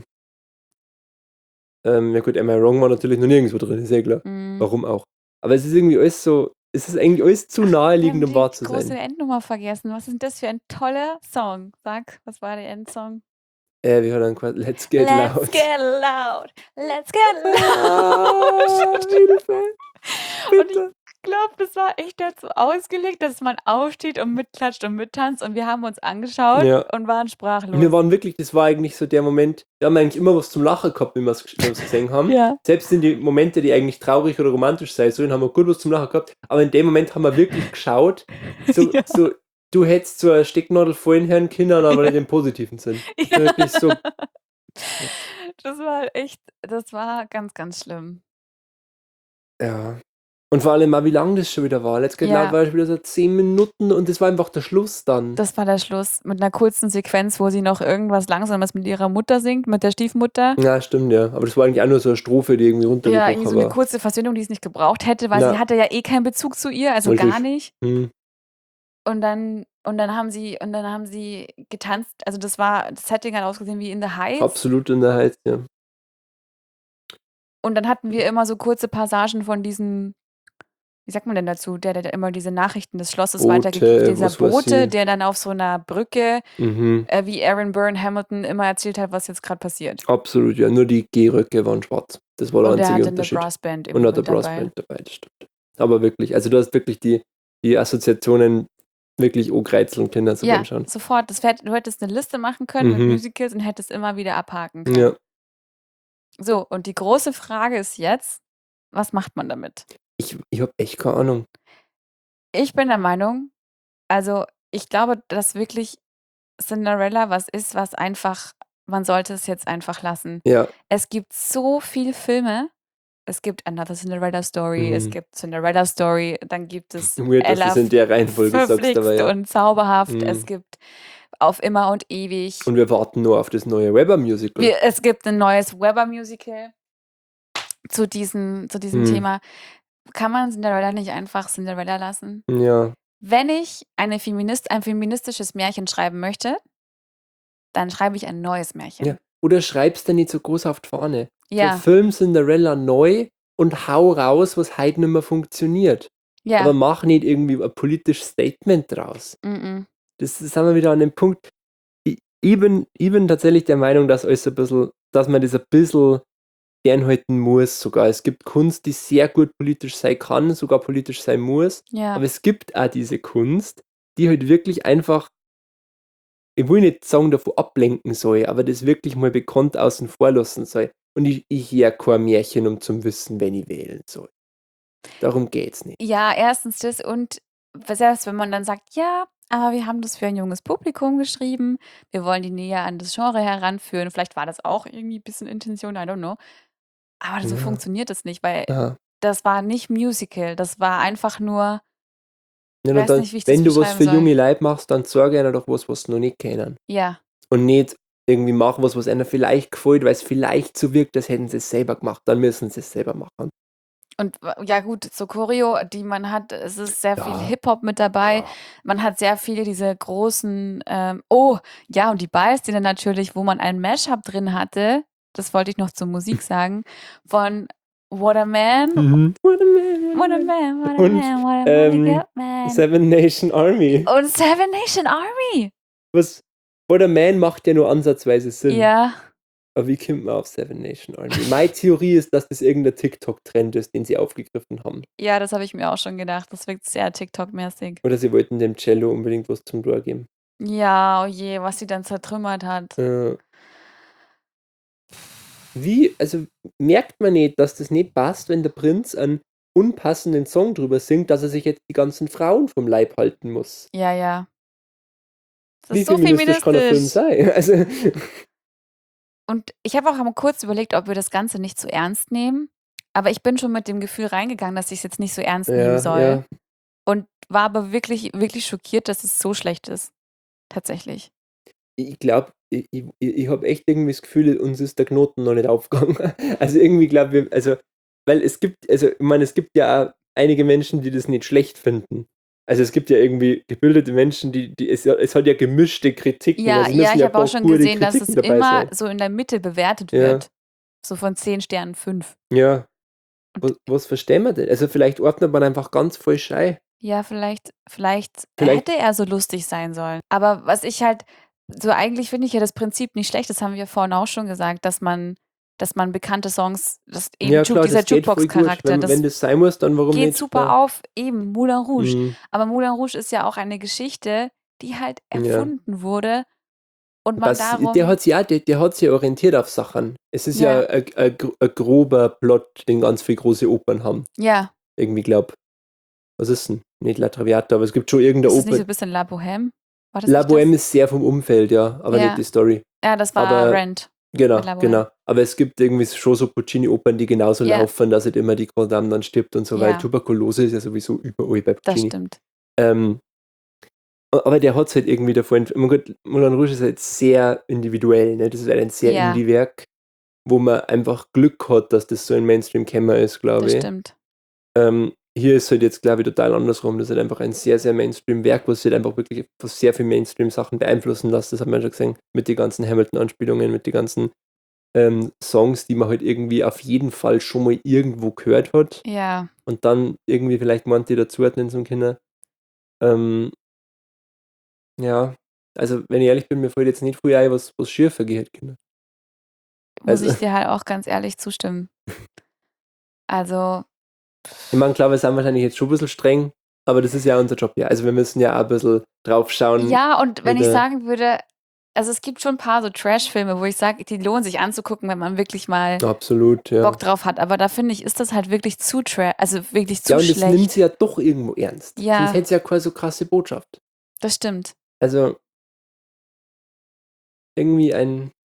ja gut, Am I Wrong war natürlich noch nirgendwo drin, ist ja klar. Warum auch. Aber es ist irgendwie alles so, es ist eigentlich alles zu naheliegend, um wahr zu sein. Ich habe die große Endnummer vergessen. Was ist denn das für ein toller Song? Sag, was war der Endsong? Wir hören dann quasi Let's Get Loud. Let's get loud. Let's get loud. Hilfe. Und ich glaube, das war echt dazu ausgelegt, dass man aufsteht und mitklatscht und mittanzt. Und wir haben uns angeschaut und waren sprachlos. Wir waren wirklich, das war eigentlich so der Moment, wir haben eigentlich immer was zum Lachen gehabt, wenn wir es gesehen haben. Ja. Selbst in die Momente, die eigentlich traurig oder romantisch sein sollen, haben wir gut was zum Lachen gehabt. Aber in dem Moment haben wir wirklich geschaut, so du hättest so eine Stecknadel fallen hören können, aber nicht im positiven Sinn. Ja. Wirklich so. Das war ganz, ganz schlimm. Ja. Und vor allem auch, wie lang das schon wieder war. Let's Get Loud war schon wieder so 10 Minuten und das war einfach der Schluss dann. Das war der Schluss mit einer kurzen Sequenz, wo sie noch irgendwas Langsames mit ihrer Mutter singt, mit der Stiefmutter. Ja, stimmt, ja. Aber das war eigentlich auch nur so eine Strophe, die irgendwie runtergebrochen war. Ja, irgendwie so eine kurze Versöhnung, die es nicht gebraucht hätte, weil sie hatte ja eh keinen Bezug zu ihr, also Richtig. gar nicht. Und dann haben sie getanzt, also das Setting hat ausgesehen wie in the Heights. Absolut in the Heights, ja. Und dann hatten wir immer so kurze Passagen von diesem, wie sagt man denn dazu, der immer diese Nachrichten des Schlosses Bote, weitergibt. Dieser was weiß Bote, ich. der dann auf so einer Brücke, Mhm. wie Aaron Burr Hamilton immer erzählt hat, was jetzt gerade passiert. Absolut, ja. Nur die G-Röcke waren schwarz. Das war der Und der einzige hatte eine Unterschied. Brassband Und immer hat der mit dabei. Brassband dabei, das stimmt. Aber wirklich, also du hast wirklich die Assoziationen wirklich angreizeln können zu Ja, dem schauen. sofort. Du hättest eine Liste machen können mit Mhm. Musicals und hättest immer wieder abhaken können. Ja. So, und die große Frage ist jetzt, was macht man damit? Ich habe echt keine Ahnung. Ich bin der Meinung, also ich glaube, dass wirklich Cinderella was ist, was einfach, man sollte es jetzt einfach lassen. Ja. Es gibt so viele Filme. Es gibt Another Cinderella Story, es Mhm. gibt Cinderella Story, dann gibt es Weird, dass du Ella es in der Reihenfolge sagst, aber verflixt ja. und zauberhaft. Mhm. Es gibt Auf immer und ewig. Und wir warten nur auf das neue Weber-Musical. Es gibt ein neues Weber-Musical zu diesem Thema. Kann man Cinderella nicht einfach Cinderella lassen? Ja. Wenn ich ein feministisches Märchen schreiben möchte, dann schreibe ich ein neues Märchen. Ja. Oder schreib's dann nicht so groß auf die Fahne. Ja. Film Cinderella neu und hau raus, was heute nicht mehr funktioniert. Ja. Aber mach nicht irgendwie ein politisches Statement draus. Mhm. Das sind wir wieder an dem Punkt. Ich bin tatsächlich der Meinung, dass man das ein bisschen fernhalten muss sogar. Es gibt Kunst, die sehr gut politisch sein kann, sogar politisch sein muss. Ja. Aber es gibt auch diese Kunst, die halt wirklich einfach, ich will nicht sagen, davon ablenken soll, aber das wirklich mal bekannt außen vor lassen soll. Und ich höre kein Märchen, um zu wissen, wenn ich wählen soll. Darum geht's nicht. Ja, erstens das und selbst wenn man dann sagt, ja, aber wir haben das für ein junges Publikum geschrieben, wir wollen die näher an das Genre heranführen. Vielleicht war das auch irgendwie ein bisschen Intention, I don't know. Aber so Ja. funktioniert das nicht, weil Aha. das war nicht Musical, das war einfach nur, Ja, weiß dann, nicht, wie ich das wenn du was beschreiben für soll. junge Leute machst, dann sag einer doch was sie noch nicht kennen. Ja, Und nicht irgendwie mach was einer vielleicht gefällt, weil es vielleicht so wirkt, als hätten sie es selber gemacht. Dann müssen sie es selber machen. und ja gut, so Choreo, die man hat, es ist sehr viel Ja. Hip-Hop mit dabei. Ja. Man hat sehr viele diese großen, und die Ballszene natürlich, wo man ein Mashup drin hatte, das wollte ich noch zur Musik sagen, von What a Man, What a man. What a Man, What a Und, Man, What a Really Good Man. Seven Nation Army. Und Seven Nation Army. What a Man macht ja nur ansatzweise Sinn. Ja, Aber wie kommt man auf Seven Nation Army? Meine Theorie ist, dass das irgendein TikTok-Trend ist, den sie aufgegriffen haben. ja, das habe ich mir auch schon gedacht. Das wirkt sehr TikTok-mäßig. Oder sie wollten dem Cello unbedingt was zum Tor geben. Ja, oh je, was sie dann zertrümmert hat. Also merkt man nicht, dass das nicht passt, wenn der Prinz einen unpassenden Song drüber singt, dass er sich jetzt die ganzen Frauen vom Leib halten muss? Ja, ja. Das Wie ist so feministisch kann der Film feministisch. sein? Also, Und ich habe auch mal kurz überlegt, ob wir das Ganze nicht so ernst nehmen. Aber ich bin schon mit dem Gefühl reingegangen, dass ich es jetzt nicht so ernst nehmen soll. ja. Und war aber wirklich, wirklich schockiert, dass es so schlecht ist. Tatsächlich. Ich glaube, ich habe echt irgendwie das Gefühl, uns ist der Knoten noch nicht aufgegangen. Also irgendwie glaube ich, weil es gibt ja auch einige Menschen, die das nicht schlecht finden. Also es gibt ja irgendwie gebildete Menschen, es hat ja gemischte Kritiken. Ja, also ja, müssen ich ja habe auch schon gute gesehen, dass es Kritiken dabei immer sein. so in der Mitte bewertet Ja. wird. So von 10 Sternen 5. Ja. Und Was verstehen wir denn? Also vielleicht ordnet man einfach ganz falsch ein. ja, vielleicht hätte er so lustig sein sollen. Aber was ich halt, so eigentlich finde ich ja das Prinzip nicht schlecht, das haben wir vorhin auch schon gesagt, dass man bekannte Songs, Ja klar, dieser das geht voll gut. Jukebox-Charakter, Wenn das sein muss, dann warum geht nicht? super Ja. auf, eben Moulin Rouge. Mhm. Aber Moulin Rouge ist ja auch eine Geschichte, die halt Ja. erfunden wurde und man darum, Der hat sich ja orientiert auf Sachen. Es ist ja, Ja. ein grober Plot, den ganz viele große Opern haben. ja, Irgendwie glaub. Was ist denn? Nicht La Traviata, aber es gibt schon irgendeine ist es nicht so Oper. ein bisschen La Bohème? War das La nicht das? Bohème ist sehr vom Umfeld, ja, aber Ja. nicht die Story. Ja, das war aber- Rent. Genau, Mit La Bohème. genau. Aber es gibt irgendwie schon so Puccini-Opern, die genauso Ja. laufen, dass halt immer die Grande Dame dann stirbt und so, weil Ja. Tuberkulose ist ja sowieso überall bei Das Puccini. stimmt. Aber der hat es halt irgendwie davon. Moulin Rouge ist halt sehr individuell, ne? Das ist halt ein sehr Ja. Indie-Werk, wo man einfach Glück hat, dass das so ein Mainstream-Kämmer ist, glaube Das ich. stimmt. Hier ist halt jetzt, glaube ich, total andersrum. Das ist halt einfach ein sehr, sehr Mainstream-Werk, was sich halt einfach wirklich von sehr viel Mainstream-Sachen beeinflussen lässt. Das hat man schon gesehen. Mit den ganzen Hamilton-Anspielungen, mit den ganzen Songs, die man halt irgendwie auf jeden Fall schon mal irgendwo gehört hat Ja. und dann irgendwie vielleicht manche dazuordnen zum Kinder. Ja, also wenn ich ehrlich bin, mir fällt jetzt nicht früher ein, was schief geht, Kinder. Muss Also, ich dir halt auch ganz ehrlich zustimmen. Also, ich meine, klar, wir sind wahrscheinlich jetzt schon ein bisschen streng, aber das ist ja unser Job, ja. Also wir müssen ja auch ein bisschen drauf schauen. ja, und wenn ich wieder- sagen würde, also es gibt schon ein paar so Trash-Filme, wo ich sage, die lohnen sich anzugucken, wenn man wirklich mal Absolut, ja. Bock drauf hat. Aber da finde ich, ist das halt wirklich zu trash, also wirklich zu Ja, und das nimmt schlecht. sie ja doch irgendwo ernst. Ja. Sonst hätte sie ja keine so krasse Botschaft. Das stimmt. Also, irgendwie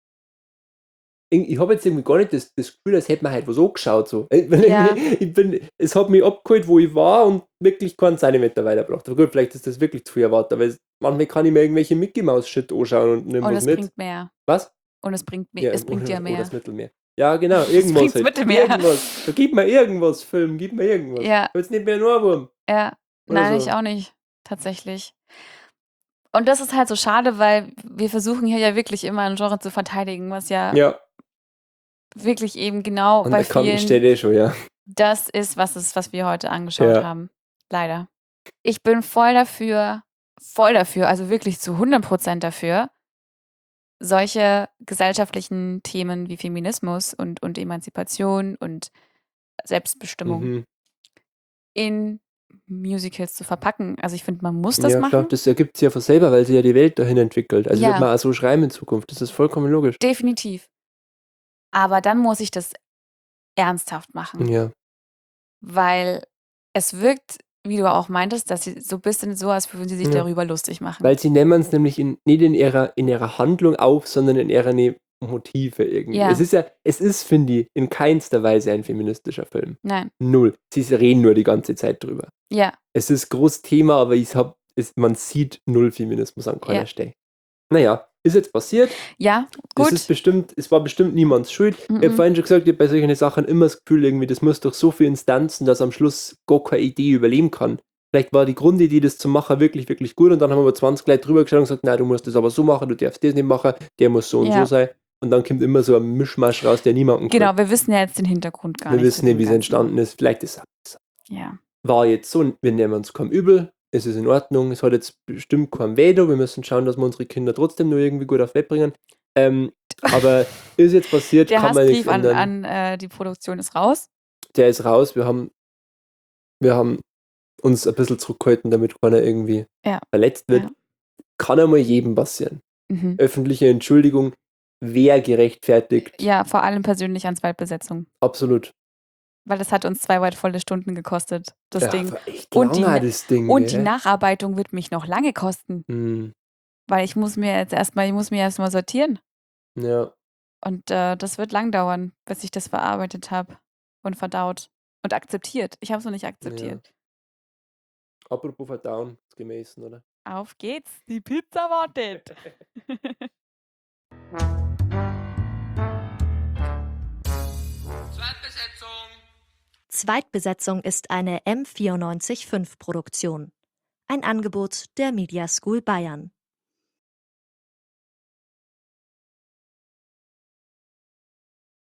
ich habe jetzt irgendwie gar nicht das Gefühl, als hätte man halt was angeschaut. So. Ja. Es hat mich abgeholt, wo ich war und wirklich keinen Zentimeter weitergebracht. Aber gut, vielleicht ist das wirklich zu viel erwartet, weil manchmal kann ich mir irgendwelche Mickey Mouse Shit anschauen und nimm Und was es mit. bringt mehr. Was? Und es bringt mehr. Ja, Es bringt ja Oder mehr. das Mittelmeer. Ja, genau, irgendwas. bringt's Mittelmeer. Irgendwas. Da gib mir irgendwas, Film, gib mir irgendwas. Ja. Ich will jetzt nicht mehr nur Wurm. Ja. Oder Nein, so. ich auch nicht. Tatsächlich. Und das ist halt so schade, weil wir versuchen hier ja wirklich immer ein Genre zu verteidigen, was ja, Ja, wirklich eben genau an bei der Kanten vielen steht eh schon, ja. das ist, was wir heute angeschaut Ja. haben. Leider. Ich bin voll dafür, also wirklich zu 100% dafür, solche gesellschaftlichen Themen wie Feminismus und Emanzipation und Selbstbestimmung Mhm. in Musicals zu verpacken. Also ich finde, man muss das Ja, machen. klar, das ergibt sich ja von selber, weil sie ja die Welt dahin entwickelt. Also Ja. wird man auch so schreiben in Zukunft. Das ist vollkommen logisch. Definitiv. Aber dann muss ich das ernsthaft machen, Ja. weil es wirkt, wie du auch meintest, dass sie so ein bisschen so, als würden sie sich Ja. darüber lustig machen. Weil sie nehmen es nämlich nicht in ihrer Handlung auf, sondern in ihrer Motive irgendwie. Ja. Es ist, finde ich, in keinster Weise ein feministischer Film. Nein. Null. Sie reden nur die ganze Zeit drüber. Ja. Es ist großes Thema, aber man sieht null Feminismus an keiner Ja. Stelle. Naja, ist jetzt passiert. Ja, gut. Es war bestimmt niemands Schuld. Ich habe vorhin schon gesagt, ich habe bei solchen Sachen immer das Gefühl, irgendwie, das muss durch so viele Instanzen, dass am Schluss gar keine Idee überleben kann. Vielleicht war die Grundidee, das zu machen, wirklich, wirklich gut und dann haben wir 20 Leute drüber geschaut und gesagt, nein, du musst das aber so machen, du darfst das nicht machen, der muss so und Ja. so sein. Und dann kommt immer so ein Mischmasch raus, der niemanden Genau, wir wissen ja jetzt den Hintergrund gar Wir nicht. wissen zu nicht, dem wie es Ganzen. entstanden ist. Vielleicht ist es Ja. war jetzt so, wir nehmen uns kaum übel, es ist in Ordnung, es hat jetzt bestimmt kein Veto, wir müssen schauen, dass wir unsere Kinder trotzdem nur irgendwie gut auf Web bringen. Aber ist jetzt passiert, Der kann man nichts Hassbrief ändern. an die Produktion ist raus. Der ist raus, wir haben uns ein bisschen zurückgehalten, damit keiner irgendwie Ja. verletzt wird. Ja. Kann einmal jedem passieren. Mhm. Öffentliche Entschuldigung wäre gerechtfertigt. Ja, vor allem persönlich an Zweitbesetzung. Absolut. Weil das hat uns 2 wertvolle Stunden gekostet, das Ja, Ding. war echt Und die lange, Na- das Ding. Und die gell? Nacharbeitung wird mich noch lange kosten, Hm, weil ich muss mir erstmal sortieren. ja. Und das wird lang dauern, bis ich das verarbeitet habe und verdaut und akzeptiert. Ich habe es noch nicht akzeptiert. Apropos Verdauen, gemäßen, oder? Auf geht's, die Pizza wartet. Zweitbesetzung. Zweitbesetzung ist eine M945-Produktion. Ein Angebot der Media School Bayern.